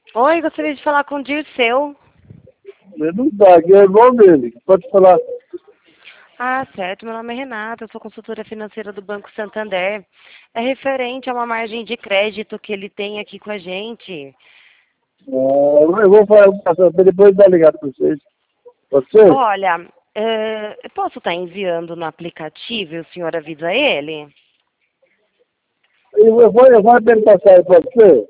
Oi, gostaria de falar com o Dirceu. Ele não tá, aqui é irmão dele. Pode falar. Ah, certo. Meu nome é Renata, eu sou consultora financeira do Banco Santander. É referente a uma margem de crédito que ele tem aqui com a gente. Eu vou passar para depois dar ligado para vocês. Pode ser? Olha, eu posso estar enviando no aplicativo e o senhor avisa ele? Eu vou tentar passar aí, pode ser?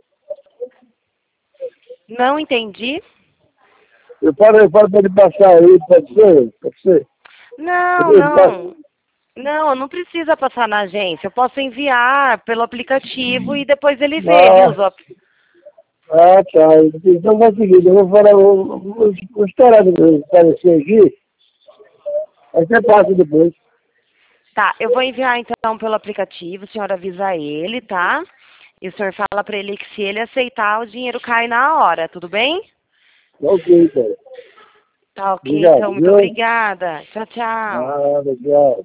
Não entendi. Eu falo para ele passar aí, pode ser? Pode ser? Não, Ele passa. não. Não, não precisa passar na agência. Eu posso enviar pelo aplicativo e depois ele vê. Ele Ah, usa. tá. Então é o seguinte, eu vou falar, vou esperar ele aparecer aqui, aí você passa depois. Tá, eu vou enviar então pelo aplicativo. O senhor avisa ele, tá? E o senhor fala pra ele que se ele aceitar, o dinheiro cai na hora, tudo bem? Ok, cara. Tá ok, Obrigado, então. Muito viu? obrigada. Tchau, tchau. Legal.